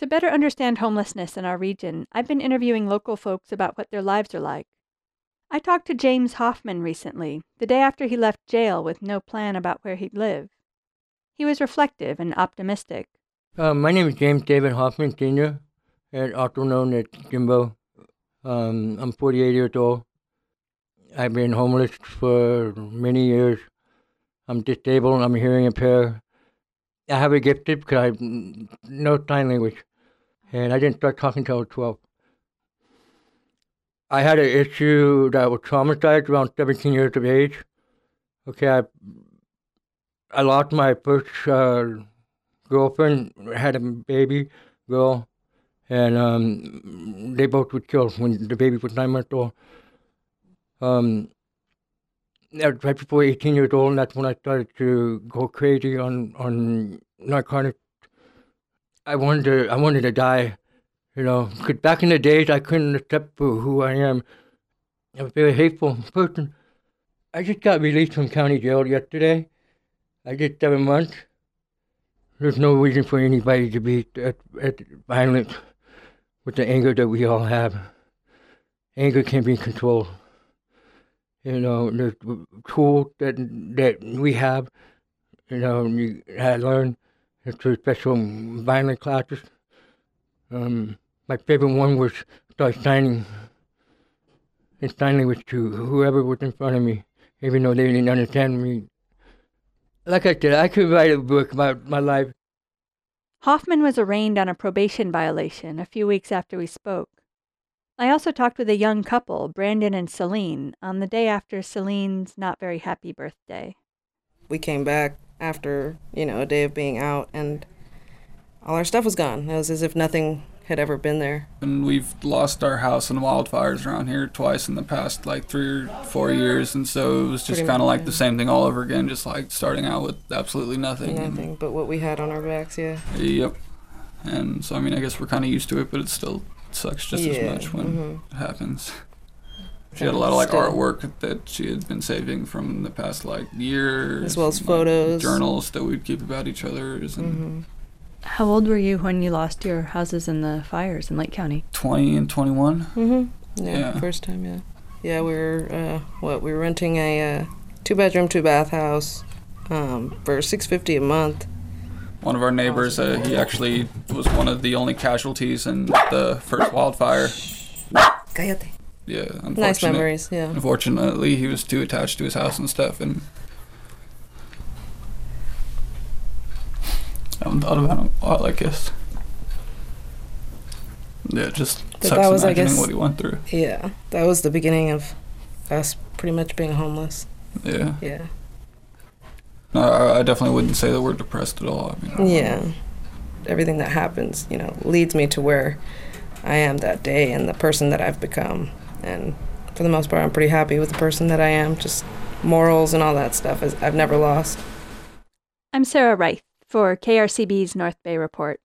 To better understand homelessness in our region, I've been interviewing local folks about what their lives are like. I talked to James Hoffman recently, the day after he left jail with no plan about where he'd live. He was reflective and optimistic. My name is James David Hoffman Sr., and also known as Jimbo. I'm 48 years old. I've been homeless for many years. I'm disabled. I'm hearing impaired. I have a gifted because I know sign language, and I didn't start talking until I was 12. I had an issue that was traumatized around 17 years of age. Okay, I lost my first girlfriend, had a baby girl, and they both were killed when the baby was 9 months old. That was right before 18 years old, and that's when I started to go crazy on narcotics. I wanted to die, because back in the days I couldn't accept for who I am. I'm a very hateful person. I just got released from county jail yesterday. I did 7 months. There's no reason for anybody to be at violent with the anger that we all have. Anger can be controlled. There's tools that we have. I learned through special violent classes. My favorite one was start signing and sign language to whoever was in front of me, even though they didn't understand me. Like I said, I could write a book about my life. Hoffman was arraigned on a probation violation a few weeks after we spoke. I also talked with a young couple, Brandon and Celine, on the day after Celine's not very happy birthday. We came back after, a day of being out, and all our stuff was gone. It was as if nothing had ever been there. And we've lost our house in wildfires around here twice in the past 3 or 4 years, and so it was just kind of like the same thing all over again, just like starting out with absolutely nothing. Nothing but what we had on our backs, yeah. Yep. And so, I guess we're kind of used to it, but it still sucks just as much when it happens. She had a lot of artwork that she had been saving from the past year, as well as photos, journals that we'd keep about each other's. And How old were you when you lost your houses in the fires in Lake County? 20 and 21. Yeah, first time. Yeah, we were we were renting a 2-bedroom, 2-bath house for $650 a month. One of our neighbors, he actually was one of the only casualties in the first wildfire. Cállate. Yeah, nice memories, yeah. Unfortunately, he was too attached to his house and stuff, and I haven't thought about him a lot, I guess. Yeah, it just sucks imagining what he went through. Yeah, that was the beginning of us pretty much being homeless. Yeah. Yeah. No, I definitely wouldn't say that we're depressed at all. Yeah. Everything that happens, leads me to where I am that day and the person that I've become. And for the most part, I'm pretty happy with the person that I am. Just morals and all that stuff I've never lost. I'm Sarah Reith for KRCB's North Bay Report.